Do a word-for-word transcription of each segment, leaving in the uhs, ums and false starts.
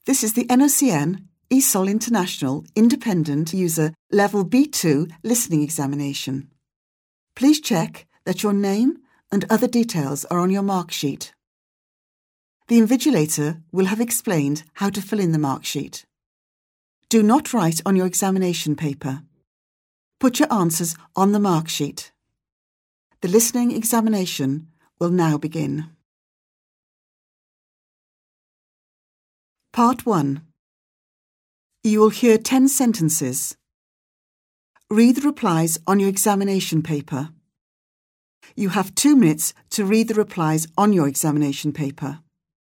This is the N O C N E S O L International Independent User Level B two Listening Examination. Please check that your name and other details are on your mark sheet. The invigilator will have explained how to fill in the mark sheet. Do not write on your examination paper. Put your answers on the mark sheet. The listening examination will now begin. Part one. You will hear ten sentences. Read the replies on your examination paper. You have two minutes to read the replies on your examination paper.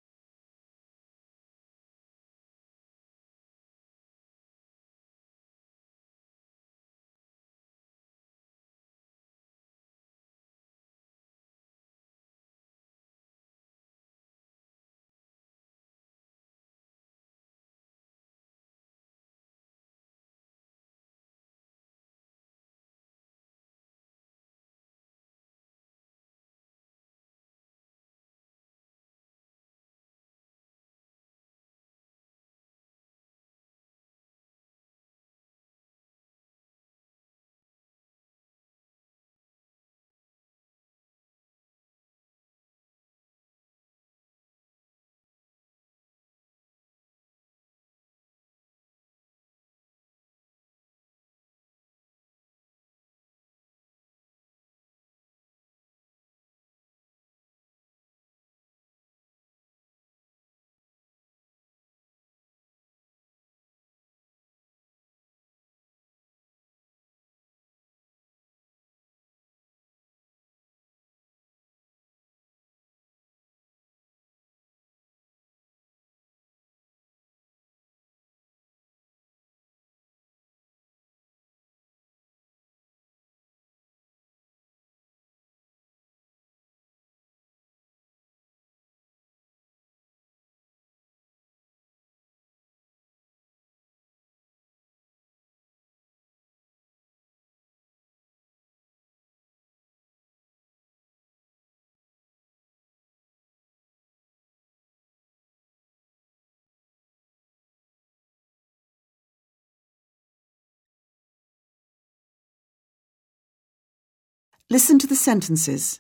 Listen to the sentences.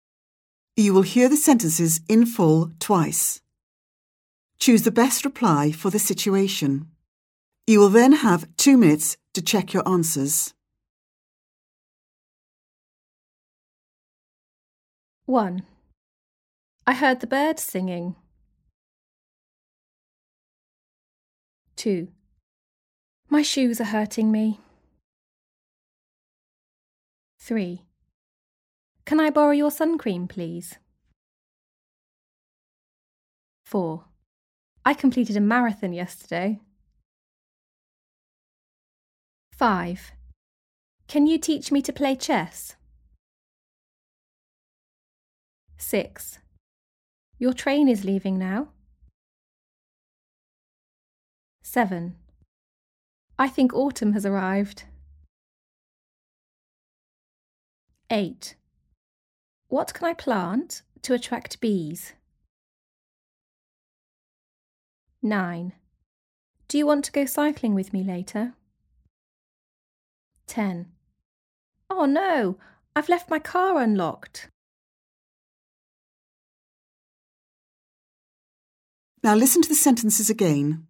You will hear the sentences in full twice. Choose the best reply for the situation. You will then have two minutes to check your answers. one. I heard the birds singing. two. My shoes are hurting me. three. Can I borrow your sun cream, please? four. I completed a marathon yesterday. five. Can you teach me to play chess? six. Your train is leaving now. seven. I think autumn has arrived. eight. What can I plant to attract bees? nine. Do you want to go cycling with me later? ten. Oh no, I've left my car unlocked. Now listen to the sentences again.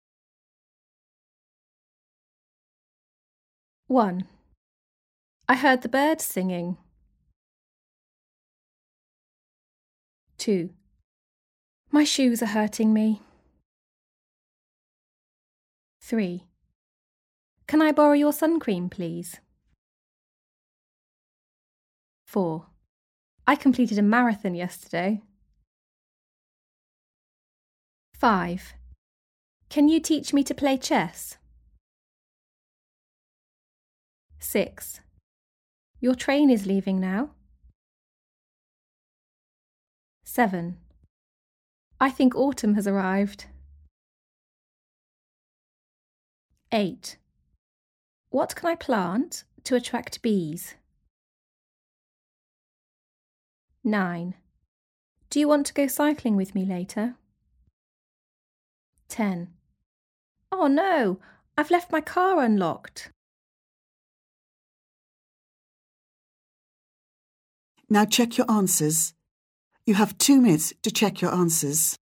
one. I heard the birds singing. two. My shoes are hurting me. three. Can I borrow your sun cream, please? four. I completed a marathon yesterday. five. Can you teach me to play chess? six. Your train is leaving now. seven. I think autumn has arrived. eight. What can I plant to attract bees? nine. Do you want to go cycling with me later? ten. Oh no, I've left my car unlocked. Now check your answers. You have two minutes to check your answers.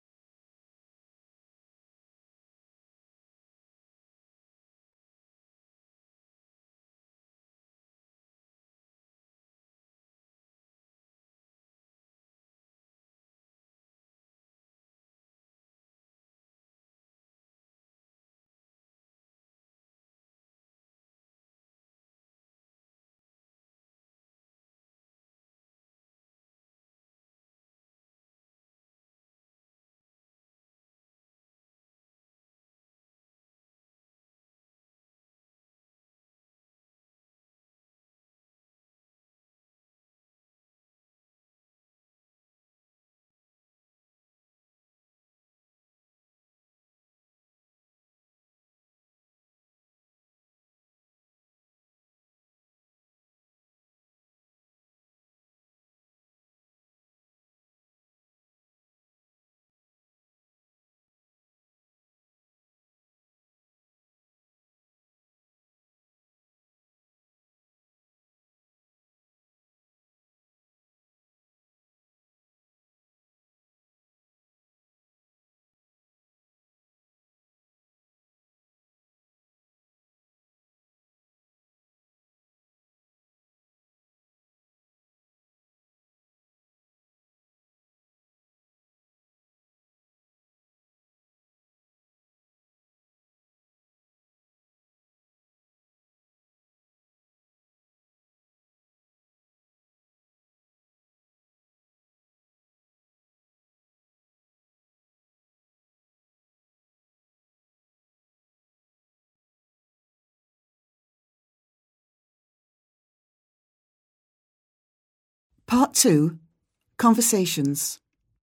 Part two, Conversations.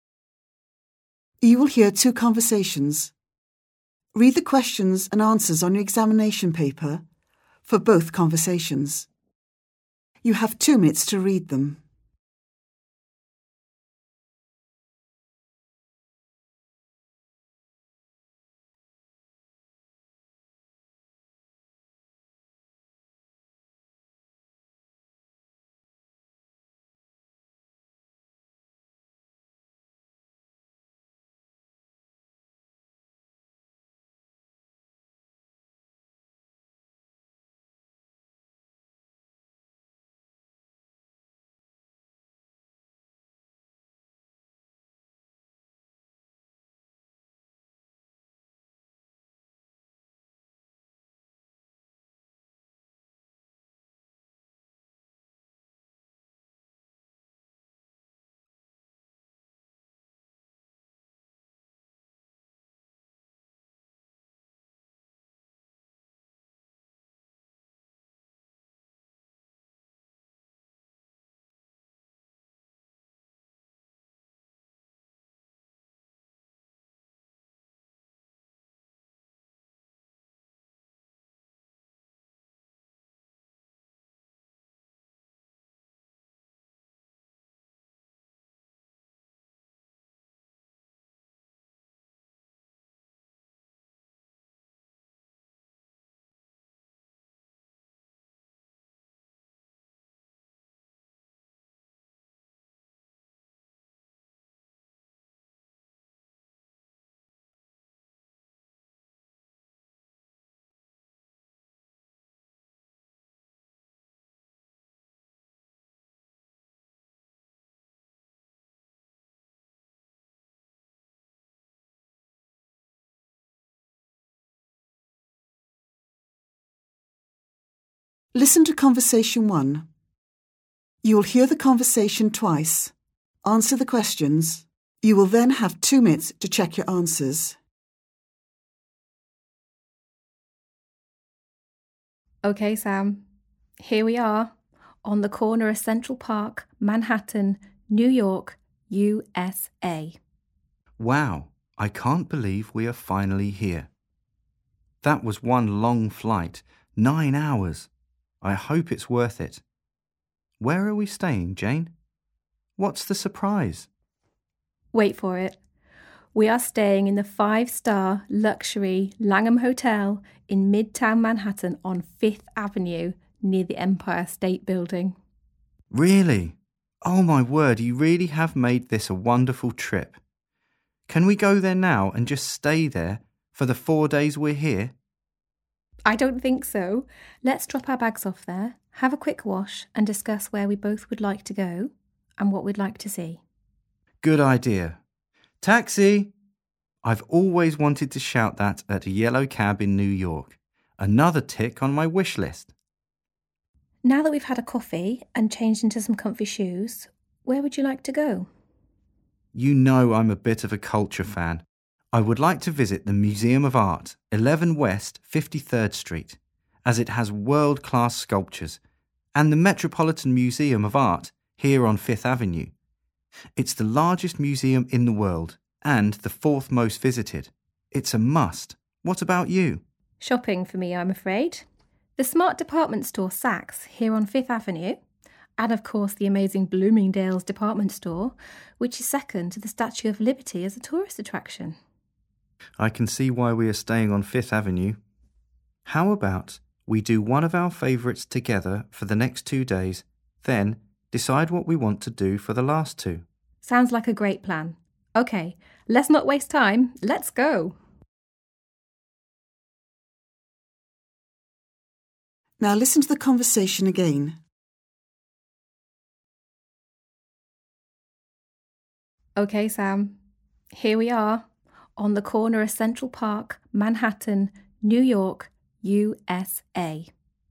You will hear two conversations. Read the questions and answers on your examination paper for both conversations. You have two minutes to read them. Listen to conversation one. You will hear the conversation twice. Answer the questions. You will then have two minutes to check your answers. Okay, Sam. Here we are, on the corner of Central Park, Manhattan, New York, U S A. Wow, I can't believe we are finally here. That was one long flight, nine hours. I hope it's worth it. Where are we staying, Jane? What's the surprise? Wait for it. We are staying in the five-star luxury Langham Hotel in Midtown Manhattan on Fifth Avenue near the Empire State Building. Really? Oh my word, you really have made this a wonderful trip. Can we go there now and just stay there for the four days we're here? I don't think so. Let's drop our bags off there, have a quick wash and discuss where we both would like to go and what we'd like to see. Good idea. Taxi! I've always wanted to shout that at a yellow cab in New York. Another tick on my wish list. Now that we've had a coffee and changed into some comfy shoes, where would you like to go? You know I'm a bit of a culture fan. I would like to visit the Museum of Art, eleven West fifty-third Street, as it has world-class sculptures, and the Metropolitan Museum of Art here on Fifth Avenue. It's the largest museum in the world and the fourth most visited. It's a must. What about you? Shopping for me, I'm afraid. The smart department store Saks here on Fifth Avenue, and of course the amazing Bloomingdale's department store, which is second to the Statue of Liberty as a tourist attraction. I can see why we are staying on Fifth Avenue. How about we do one of our favourites together for the next two days, then decide what we want to do for the last two? Sounds like a great plan. Okay, let's not waste time. Let's go. Now listen to the conversation again. Okay, Sam. Here we are, on the corner of Central Park, Manhattan, New York, U S A.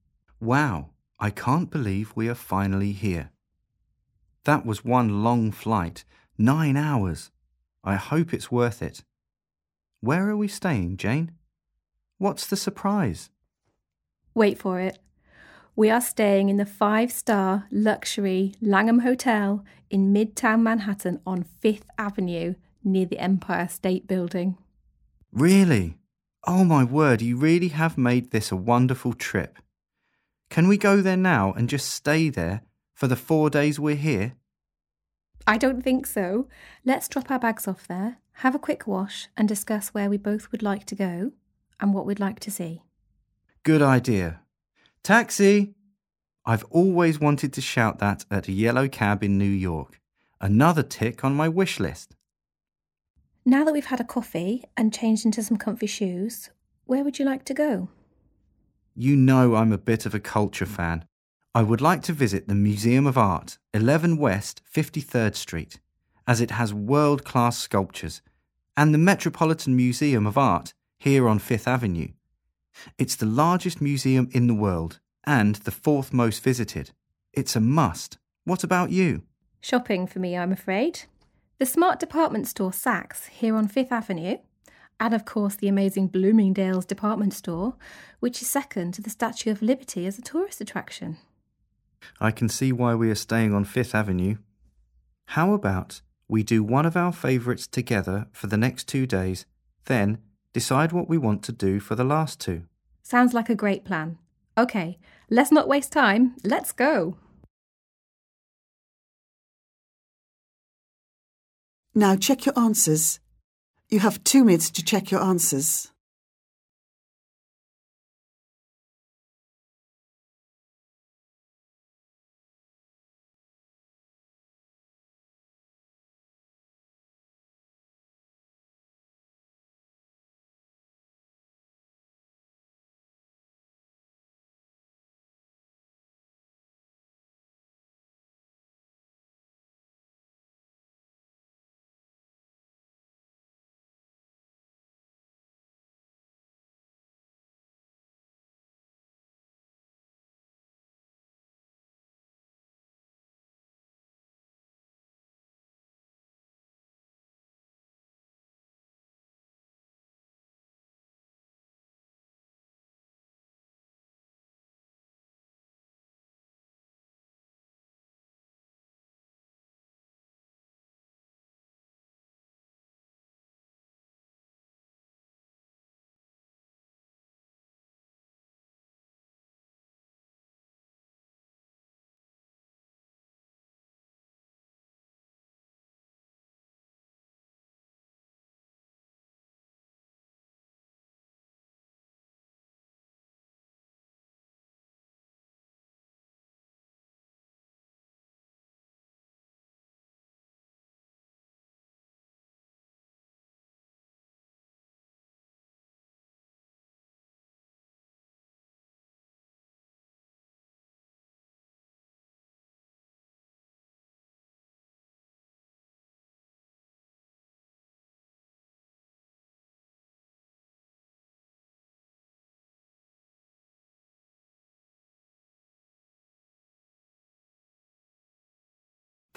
Wow, I can't believe we are finally here. That was one long flight, nine hours. I hope it's worth it. Where are we staying, Jane? What's the surprise? Wait for it. We are staying in the five-star luxury Langham Hotel in Midtown Manhattan on Fifth Avenue near the Empire State Building. Really? Oh my word, you really have made this a wonderful trip. Can we go there now and just stay there for the four days we're here? I don't think so. Let's drop our bags off there, have a quick wash and discuss where we both would like to go and what we'd like to see. Good idea. Taxi! I've always wanted to shout that at a yellow cab in New York. Another tick on my wish list. Now that we've had a coffee and changed into some comfy shoes, where would you like to go? You know I'm a bit of a culture fan. I would like to visit the Museum of Art, eleven West fifty-third Street, as it has world-class sculptures, and the Metropolitan Museum of Art here on Fifth Avenue. It's the largest museum in the world and the fourth most visited. It's a must. What about you? Shopping for me, I'm afraid. The smart department store Saks here on Fifth Avenue, and of course the amazing Bloomingdale's department store, which is second to the Statue of Liberty as a tourist attraction. I can see why we are staying on Fifth Avenue. How about we do one of our favourites together for the next two days, then decide what we want to do for the last two? Sounds like a great plan. Okay, let's not waste time. Let's go. Now check your answers. You have two minutes to check your answers.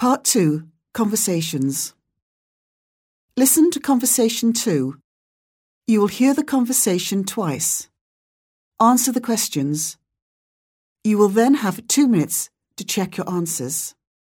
Part two. Conversations. Listen to Conversation two. You will hear the conversation twice. Answer the questions. You will then have two minutes to check your answers.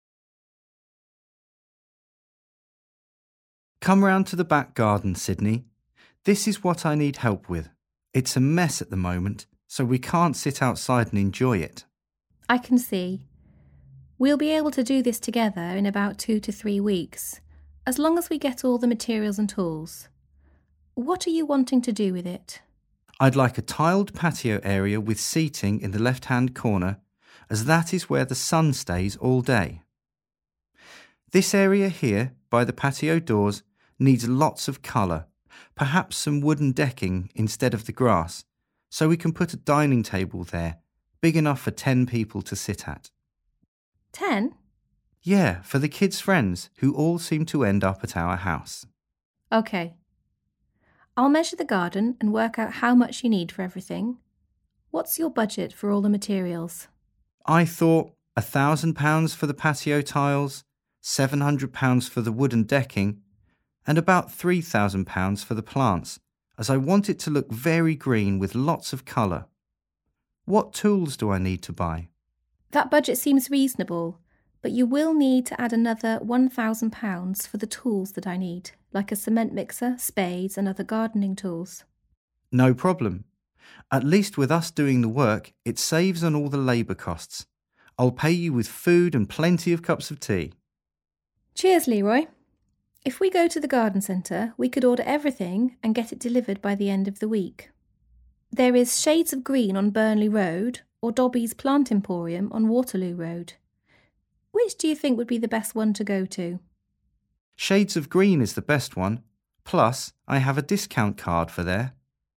Come round to the back garden, Sydney. This is what I need help with. It's a mess at the moment, so we can't sit outside and enjoy it. I can see. We'll be able to do this together in about two to three weeks, as long as we get all the materials and tools. What are you wanting to do with it? I'd like a tiled patio area with seating in the left-hand corner, as that is where the sun stays all day. This area here, by the patio doors, needs lots of colour, perhaps some wooden decking instead of the grass, so we can put a dining table there, big enough for ten people to sit at. Ten? Yeah, for the kids' friends, who all seem to end up at our house. OK. I'll measure the garden and work out how much you need for everything. What's your budget for all the materials? I thought a thousand pounds for the patio tiles, seven hundred pounds for the wooden decking, and about three thousand pounds for the plants, as I want it to look very green with lots of colour. What tools do I need to buy? That budget seems reasonable, but you will need to add another one thousand pounds for the tools that I need, like a cement mixer, spades and other gardening tools. No problem. At least with us doing the work, it saves on all the labour costs. I'll pay you with food and plenty of cups of tea. Cheers, Leroy. If we go to the garden centre, we could order everything and get it delivered by the end of the week. There is Shades of Green on Burnley Road or Dobby's Plant Emporium on Waterloo Road. Which do you think would be the best one to go to? Shades of Green is the best one. Plus, I have a discount card for there.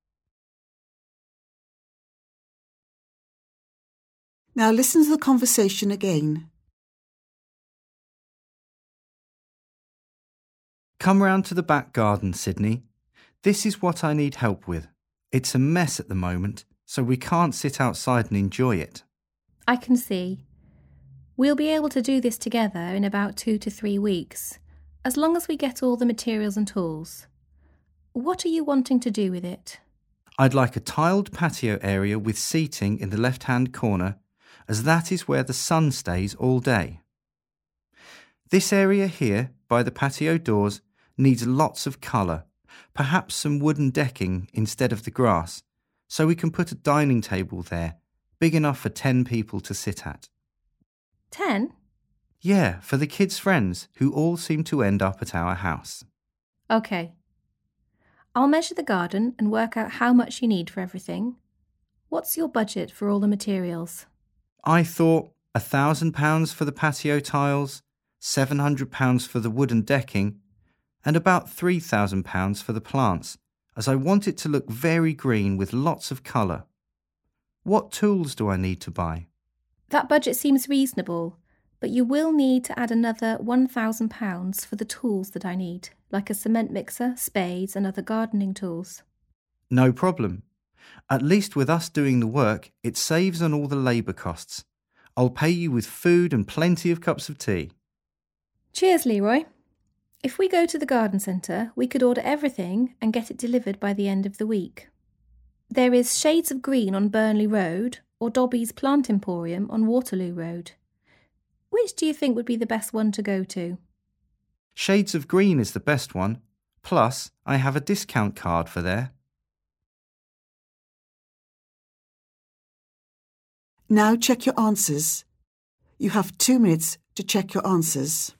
Now listen to the conversation again. Come round to the back garden, Sydney. This is what I need help with. It's a mess at the moment, so we can't sit outside and enjoy it. I can see. We'll be able to do this together in about two to three weeks, as long as we get all the materials and tools. What are you wanting to do with it? I'd like a tiled patio area with seating in the left-hand corner, as that is where the sun stays all day. This area here, by the patio doors, needs lots of colour, perhaps some wooden decking instead of the grass, so we can put a dining table there, big enough for ten people to sit at. Ten? Yeah, for the kids' friends, who all seem to end up at our house. OK. I'll measure the garden and work out how much you need for everything. What's your budget for all the materials? I thought a thousand pounds for the patio tiles, seven hundred pounds for the wooden decking, and about three thousand pounds for the plants, as I want it to look very green with lots of colour. What tools do I need to buy? That budget seems reasonable, but you will need to add another one thousand pounds for the tools that I need, like a cement mixer, spades and other gardening tools. No problem. At least with us doing the work, it saves on all the labour costs. I'll pay you with food and plenty of cups of tea. Cheers, Leroy. If we go to the garden centre, we could order everything and get it delivered by the end of the week. There is Shades of Green on Burnley Road or Dobby's Plant Emporium on Waterloo Road. Which do you think would be the best one to go to? Shades of Green is the best one. Plus, I have a discount card for there. Now check your answers. You have two minutes to check your answers.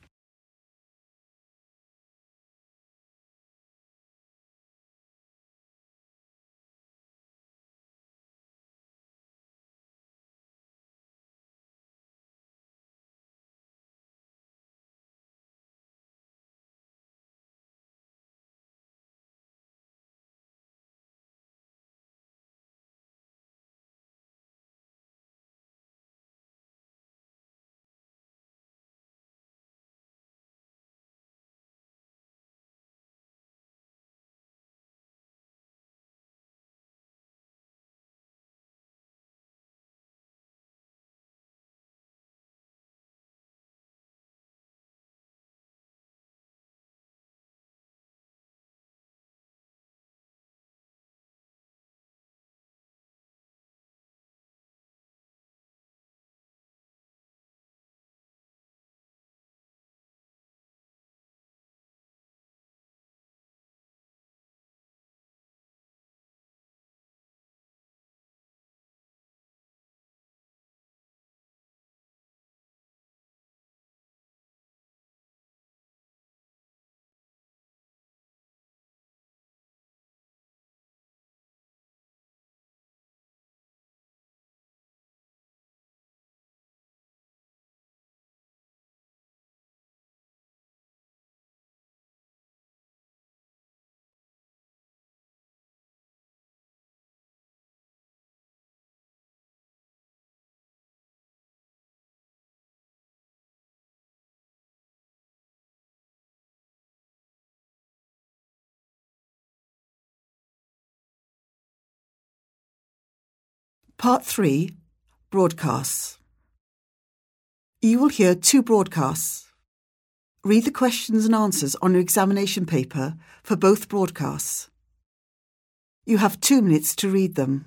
Part three, Broadcasts. You will hear two broadcasts. Read the questions and answers on your examination paper for both broadcasts. You have two minutes to read them.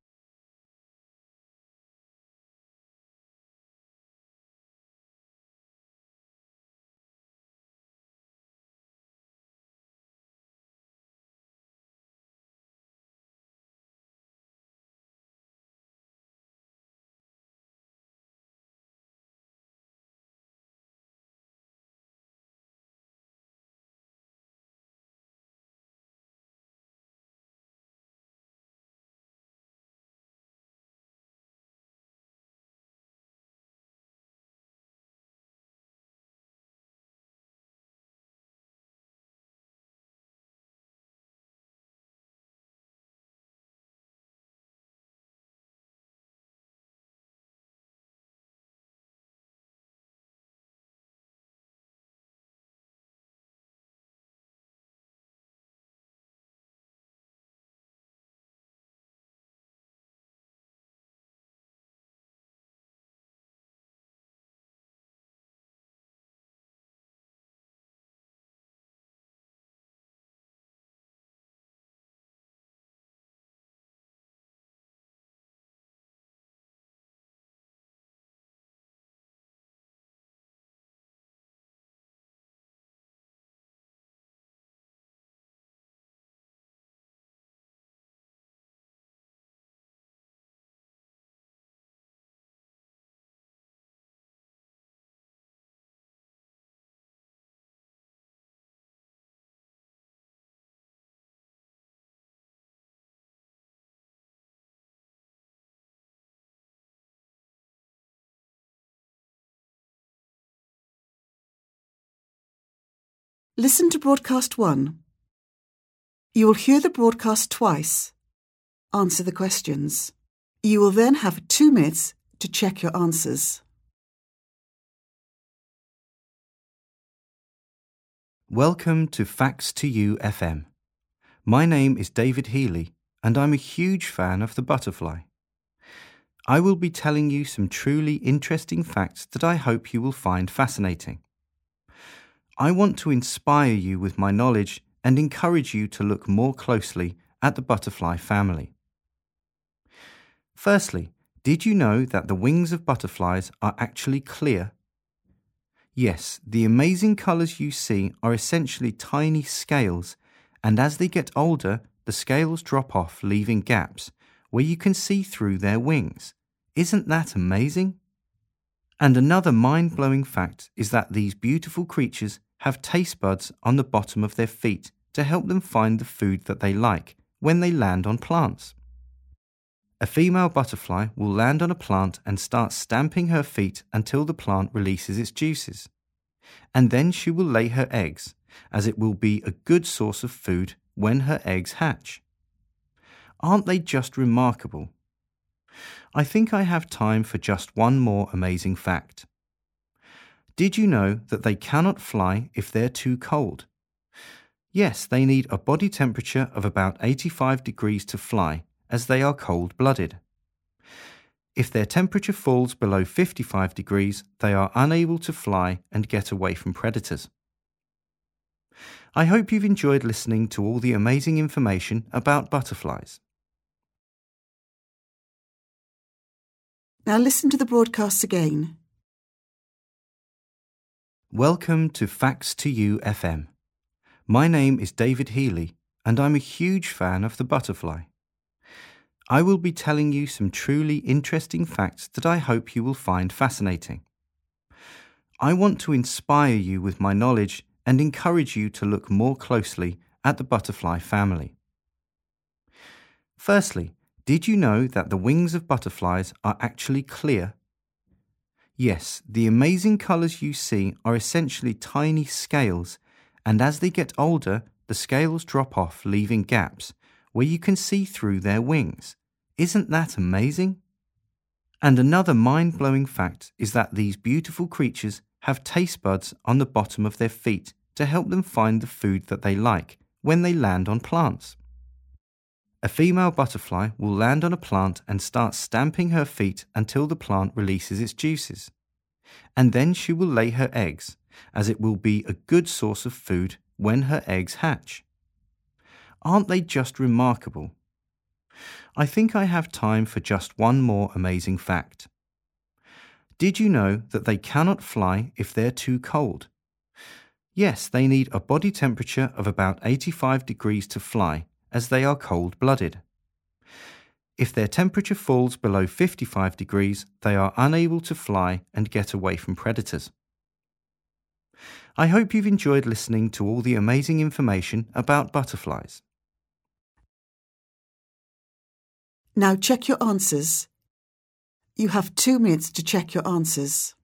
Listen to broadcast one. You will hear the broadcast twice. Answer the questions. You will then have two minutes to check your answers. Welcome to Facts to You F M. My name is David Healy, and I'm a huge fan of the butterfly. I will be telling you some truly interesting facts that I hope you will find fascinating. I want to inspire you with my knowledge and encourage you to look more closely at the butterfly family. Firstly, did you know that the wings of butterflies are actually clear? Yes, the amazing colours you see are essentially tiny scales, and as they get older, the scales drop off, leaving gaps where you can see through their wings. Isn't that amazing? And another mind-blowing fact is that these beautiful creatures have taste buds on the bottom of their feet to help them find the food that they like when they land on plants. A female butterfly will land on a plant and start stamping her feet until the plant releases its juices. And then she will lay her eggs, as it will be a good source of food when her eggs hatch. Aren't they just remarkable? I think I have time for just one more amazing fact. Did you know that they cannot fly if they're too cold? Yes, they need a body temperature of about eighty-five degrees to fly, as they are cold-blooded. If their temperature falls below fifty-five degrees, they are unable to fly and get away from predators. I hope you've enjoyed listening to all the amazing information about butterflies. Now listen to the broadcasts again. Welcome to Facts to You F M. My name is David Healy, and I'm a huge fan of the butterfly. I will be telling you some truly interesting facts that I hope you will find fascinating. I want to inspire you with my knowledge and encourage you to look more closely at the butterfly family. Firstly, did you know that the wings of butterflies are actually clear? Yes, the amazing colours you see are essentially tiny scales, and as they get older, the scales drop off, leaving gaps where you can see through their wings. Isn't that amazing? And another mind-blowing fact is that these beautiful creatures have taste buds on the bottom of their feet to help them find the food that they like when they land on plants. A female butterfly will land on a plant and start stamping her feet until the plant releases its juices. And then she will lay her eggs, as it will be a good source of food when her eggs hatch. Aren't they just remarkable? I think I have time for just one more amazing fact. Did you know that they cannot fly if they're too cold? Yes, they need a body temperature of about eighty-five degrees to fly, as they are cold-blooded. If their temperature falls below fifty-five degrees, they are unable to fly and get away from predators. I hope you've enjoyed listening to all the amazing information about butterflies. Now check your answers. You have two minutes to check your answers.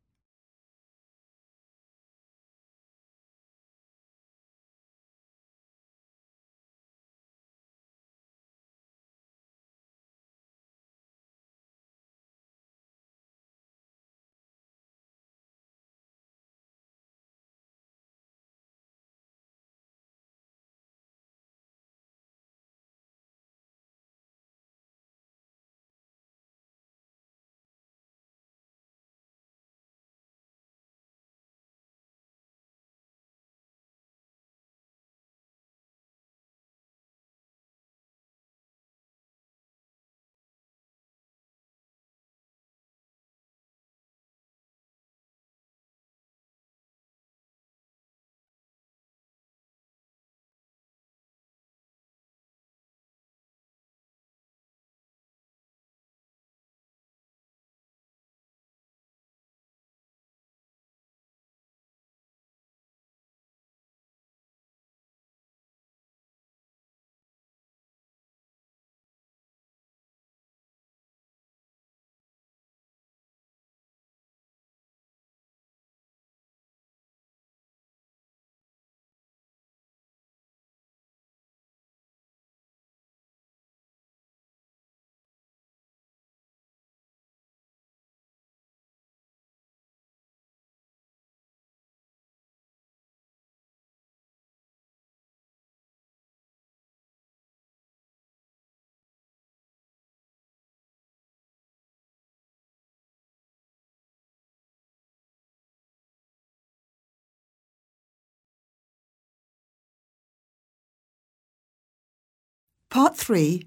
Part three.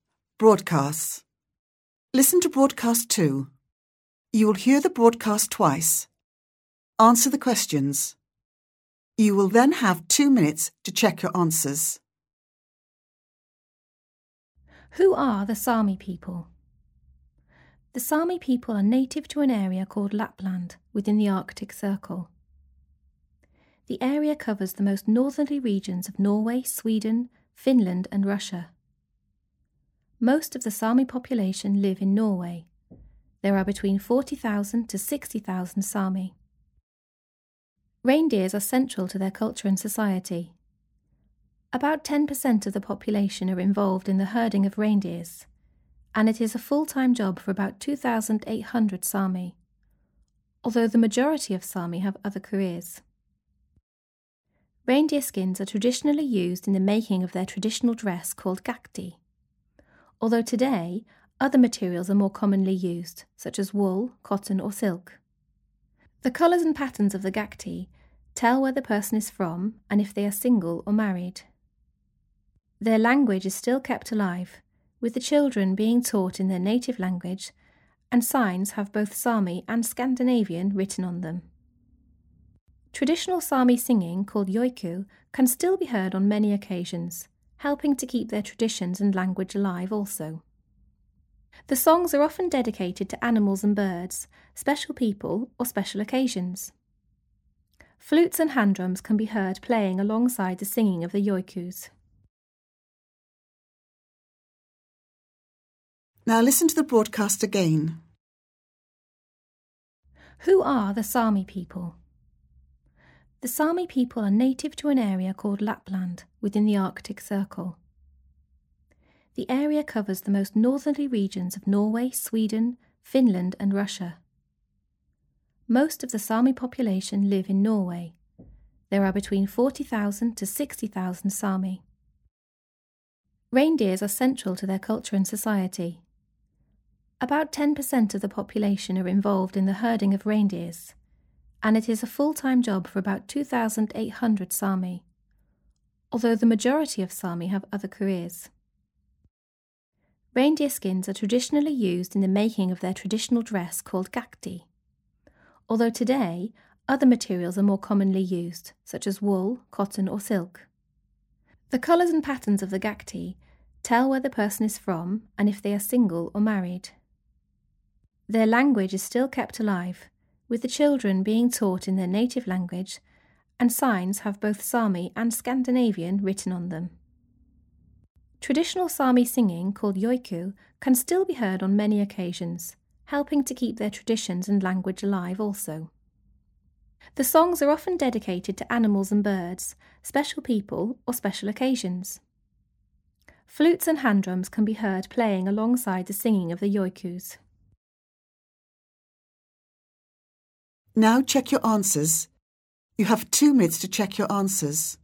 Broadcasts. Listen to broadcast two. You will hear the broadcast twice. Answer the questions. You will then have two minutes to check your answers. Who are the Sami people? The Sami people are native to an area called Lapland within the Arctic Circle. The area covers the most northerly regions of Norway, Sweden, Finland and Russia. Most of the Sami population live in Norway. There are between forty thousand to sixty thousand Sami. Reindeers are central to their culture and society. About ten percent of the population are involved in the herding of reindeers, and it is a full-time job for about two thousand eight hundred Sami, although the majority of Sami have other careers. Reindeer skins are traditionally used in the making of their traditional dress called gakti, although today other materials are more commonly used, such as wool, cotton or silk. The colours and patterns of the gakti tell where the person is from and if they are single or married. Their language is still kept alive, with the children being taught in their native language, and signs have both Sami and Scandinavian written on them. Traditional Sami singing, called joiku, can still be heard on many occasions, helping to keep their traditions and language alive also. The songs are often dedicated to animals and birds, special people or special occasions. Flutes and hand drums can be heard playing alongside the singing of the joikus. Now listen to the broadcast again. Who are the Sami people? The Sami people are native to an area called Lapland within the Arctic Circle. The area covers the most northerly regions of Norway, Sweden, Finland and Russia. Most of the Sami population live in Norway. There are between forty thousand to sixty thousand Sami. Reindeers are central to their culture and society. About ten percent of the population are involved in the herding of reindeers, and it is a full-time job for about two thousand eight hundred Sami, although the majority of Sami have other careers. Reindeer skins are traditionally used in the making of their traditional dress called gakti, although today other materials are more commonly used, such as wool, cotton or silk. The colours and patterns of the gakti tell where the person is from and if they are single or married. Their language is still kept alive, with the children being taught in their native language, and signs have both Sami and Scandinavian written on them. Traditional Sami singing, called yoiku, can still be heard on many occasions, helping to keep their traditions and language alive also. The songs are often dedicated to animals and birds, special people or special occasions. Flutes and hand drums can be heard playing alongside the singing of the yoikus. Now check your answers. You have two minutes to check your answers.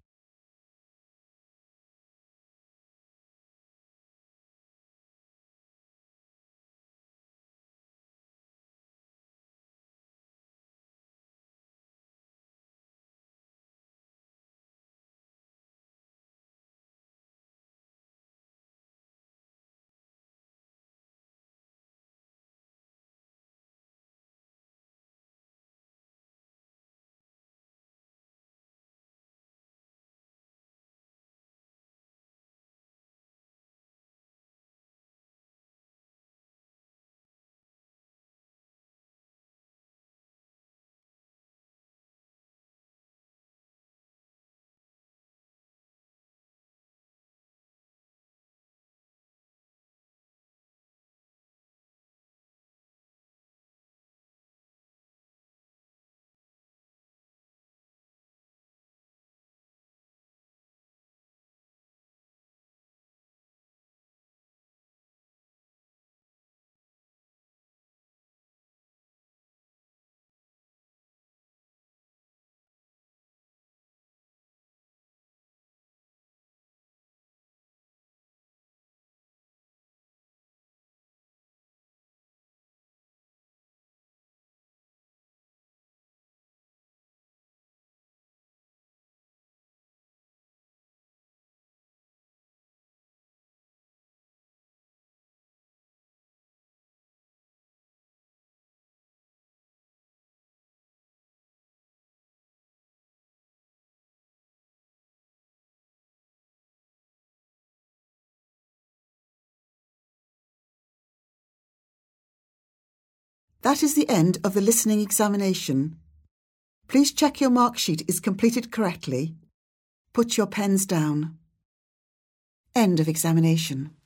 That is the end of the listening examination. Please check your mark sheet is completed correctly. Put your pens down. End of examination.